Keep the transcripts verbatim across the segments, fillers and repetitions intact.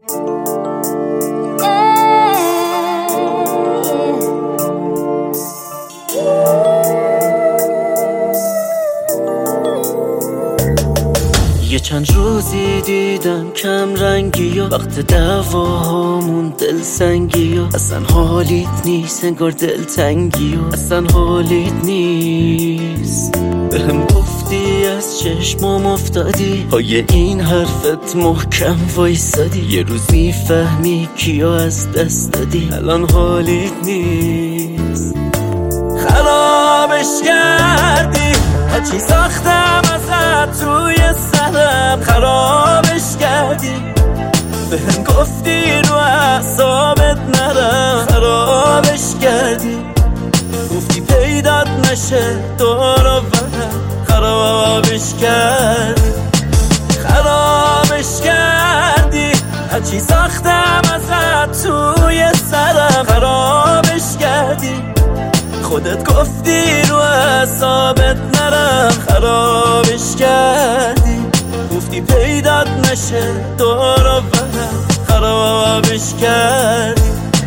یه چند روزی دیدم کم رنگی و وقت دعواهامون دل سنگی و اصلا حالیت نیست، انگار دل تنگی و اصلا حالیت نیست. بهم گفتی از چشمام افتادی، پای این حرفت محکم وایسادی، یه روز میفهمی کیو از دست دادی، الان حالیت نیست. خرابش کردی هرچی ساختم ازت توی سرم، خرابش کردی بهم گفتی رو اعصابت نرم، خرابش کردی گفتی پیدات نشه دور و برم، خرابش کردی خرابش کردی هرچی ساختم ازت توی سرم، خرابش کردی خودت گفتی رو اعصابت نرم، خرابش کردی گفتی پیدات نشه دور و برم، خرابش کردی.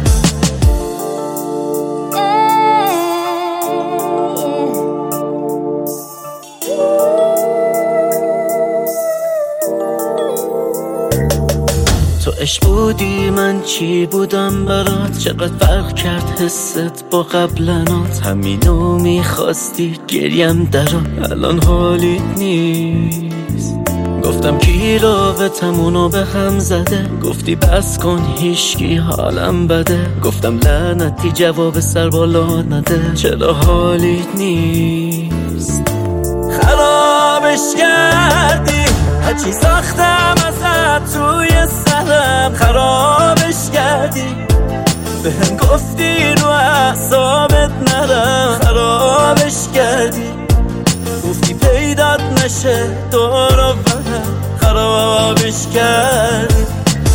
تو عشق بودی من چی بودم برات، چقدر فرق کرد حست با قبلنات، همینو میخواستی گریم درات، الان حالیت نیست. گفتم کی رابطمونو به هم زده، گفتی بس کن هیشکی حالم بده، گفتم لعنتی جواب سر بالا نده، چرا حالیت نیست. خرابش کردی هرچی ساختم ازت توی سرم، خرابش کردی بهم گفتی رو اعصابت نرم، خرابش کردی گفتی پیدات نشه دور و برم، خرابش کردی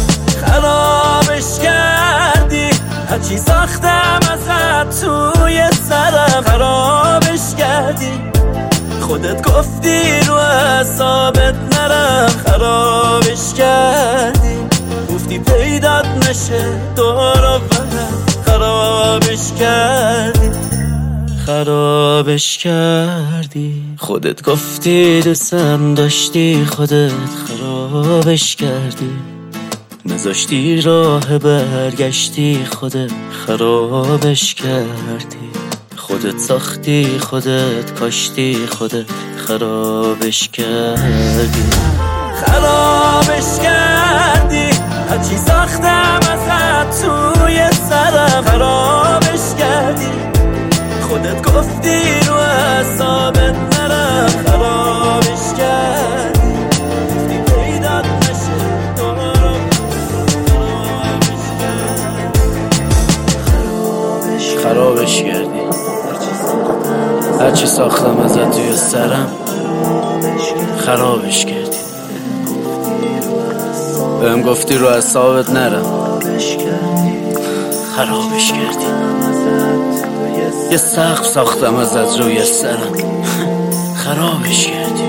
خرابش کردی هرچی ساختم ازت توی سرم، خرابش کردی خودت گفتی رو اعصابت نرم، خرابش کردی گفتی پیدات نشه دور و برم، خرابش کردی خرابش کردی خودت گفتی دوستم داشتی، خودت خرابش کردی نذاشتی راه برگشتی، خودت خرابش کردی خودت ساختی خودت کاشتی، خودت خرابش کردی خرابش کردی هرچی ساختم ازت توی سرم، خرابش کردی خودت گفتی رو اعصابت نرم، خرابش کردی گفتی پیدات نشه دور خرابش خرابش کردی هرچی ساختم ازت توی سرم، خرابش کردی بهم گفتی رو اعصابت نرم، خرابش کردی یه سقف ساختم ازت روی سرم، خرابش کردی.